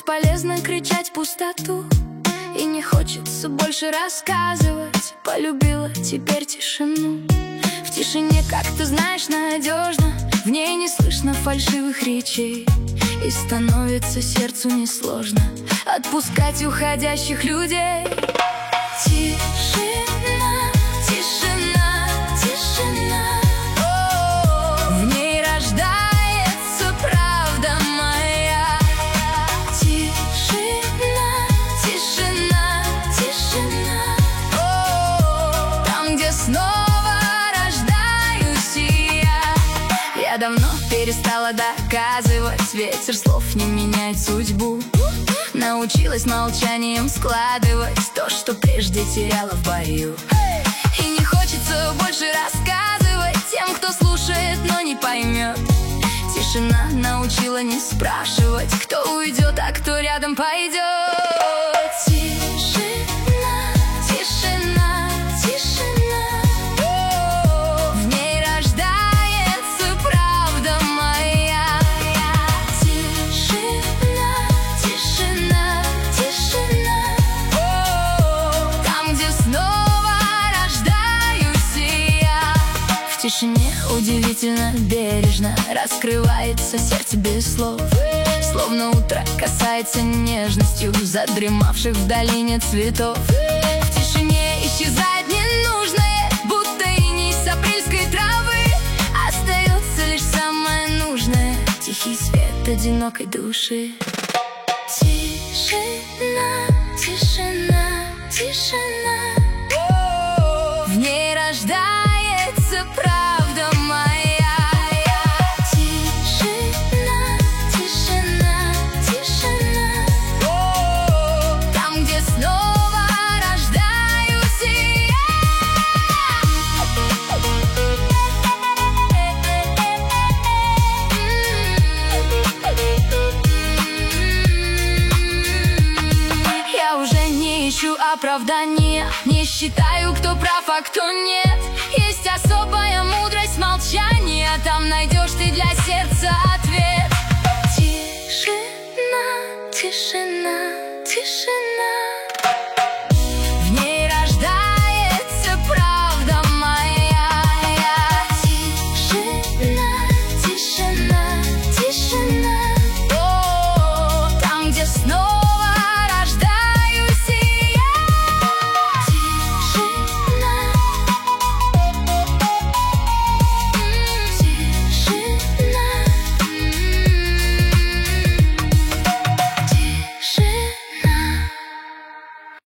бесполезно кричать в пустоту, и не хочется больше рассказывать. Полюбила теперь тишину. В тишине, как ты знаешь, надежно. В ней не слышно фальшивых речей, и становится сердцу несложно отпускать уходящих людей. Тишина, тишина, тишина. В ней рождается правда моя. Тишина, тишина, тишина. Там, где снова рождаюсь и я давно перестала доказывать. Ветер слов не меняет судьбу. Научилась молчанием складывать то, что прежде теряла в бою. И не хочется больше рассказывать тем, кто слушает, но не поймет. Тишина научила не спрашивать, кто уйдет, а кто рядом пойдет. Тишина, тишина, тишина. В ней рождается правда моя. Тишина, тишина, тишина. Там, где снова рождаюсь и я. В тишине удивительно бережно раскрывается сердце без слов. Словно утро касается нежностью задремавших в долине цветов. В тишине исчезает ненужное, будто иней с апрельской травы. Остается лишь самое нужное, тихий свет одинокой души. Тишина, тишина, тишина. В ней рождается правда моя. Тишина, тишина, тишина. Там, где снова рождаюсь и я уже не ищу оправдания, не считаю, кто прав, а кто нет.